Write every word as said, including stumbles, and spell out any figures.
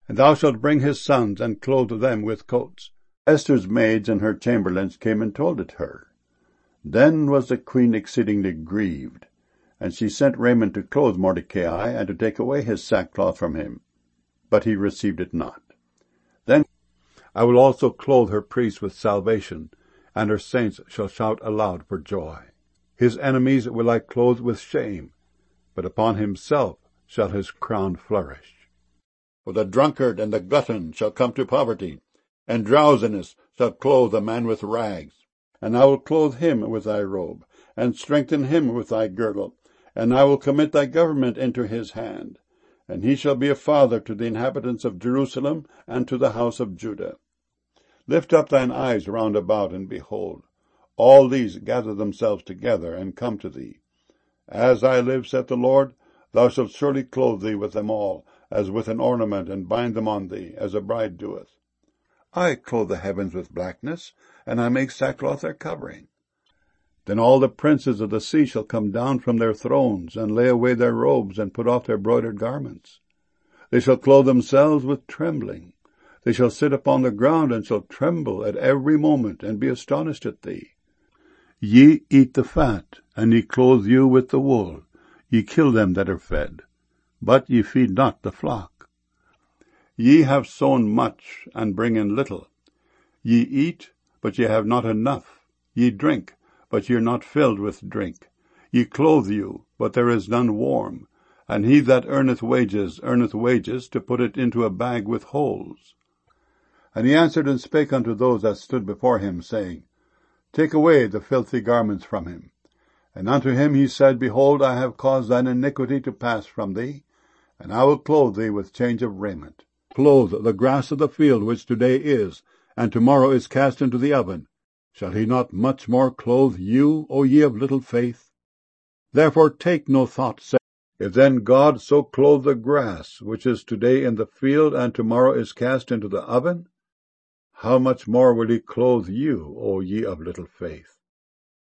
And thou shalt bring his sons, and clothe them with coats. Esther's maids and her chamberlains came and told it her. Then was the queen exceedingly grieved, and she sent raiment to clothe Mordecai, and to take away his sackcloth from him. But he received it not. Then I will also clothe her priests with salvation, and her saints shall shout aloud for joy. His enemies will I clothe with shame, but upon himself shall his crown flourish. For the drunkard and the glutton shall come to poverty, and drowsiness shall clothe a man with rags. And I will clothe him with thy robe, and strengthen him with thy girdle, and I will commit thy government into his hand. And he shall be a father to the inhabitants of Jerusalem and to the house of Judah. Lift up thine eyes round about, and behold, all these gather themselves together, and come to thee. As I live, saith the Lord, thou shalt surely clothe thee with them all, as with an ornament, and bind them on thee, as a bride doeth. I clothe the heavens with blackness, and I make sackcloth their covering. Then all the princes of the sea shall come down from their thrones, and lay away their robes, and put off their broidered garments. They shall clothe themselves with trembling. They shall sit upon the ground, and shall tremble at every moment, and be astonished at thee. Ye eat the fat, and ye clothe you with the wool. Ye kill them that are fed, but ye feed not the flock. Ye have sown much, and bring in little. Ye eat, but ye have not enough. Ye drink, but ye are not filled with drink. Ye clothe you, but there is none warm. And he that earneth wages, earneth wages, to put it into a bag with holes. And he answered and spake unto those that stood before him, saying, Take away the filthy garments from him. And unto him he said, Behold, I have caused thine iniquity to pass from thee, and I will clothe thee with change of raiment. Clothe the grass of the field, which today is, and tomorrow is cast into the oven. Shall he not much more clothe you, O ye of little faith? Therefore take no thought, saying, If then God so clothe the grass, which is today in the field, and tomorrow is cast into the oven, how much more will he clothe you, O ye of little faith?